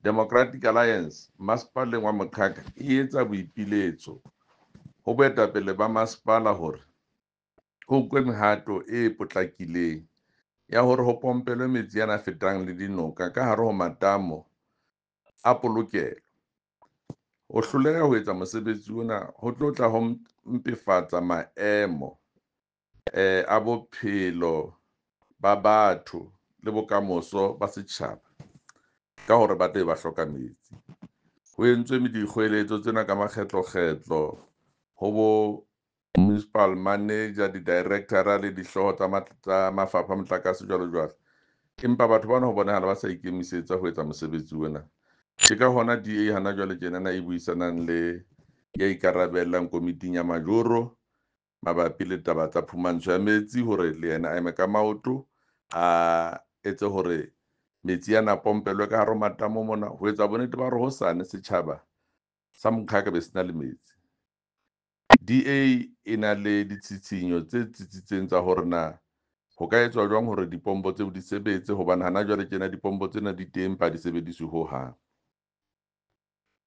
Democratic Alliance masepaleng wa Moqhaka e etsa boipiletso ho boetapele ba masepala hore ho nkwe mehato e potlakileng ya hore ho pompelwe metsi yana fetang le dinoka ka hare ho matamo a polokelo. Ho hloleha ho etsa mosebetsi ona ho tlotla ho mpefatsa maemo a bophelo ba batho le bokamoso ba setjhaba ka hore ba tle ba hloka metsi. Ho entswe dikgoeletso tsena ka makgetlo-kgetlo ho bo municipal manager, di-director le dihlooho tsa mafapha a motlakase jwalo. Empa batho bana ho bonahala ba sa ikemisetsa ho etsa mosebetsi ona. Ke ka hona DA hana jwale tjenana e buisanang le ya ikarabellang komiting ya majoro mabapi le taba tsa phumantsho ya metsi hore le yena a eme ka maoto a etse hore metsi yana pompelwe ka hare ho matamo mona ho etsa bonnete ba hore hosane setjhaba sa Moqhaka be se na le metsi. DA e na le ditshitshinyo tse tsitsitseng tsa hore na ho ka etswa jwang hore dipompo tseo di sebetse hobane hana jwale tjena dipompo tsena di teng pa di sebediswe ho hang.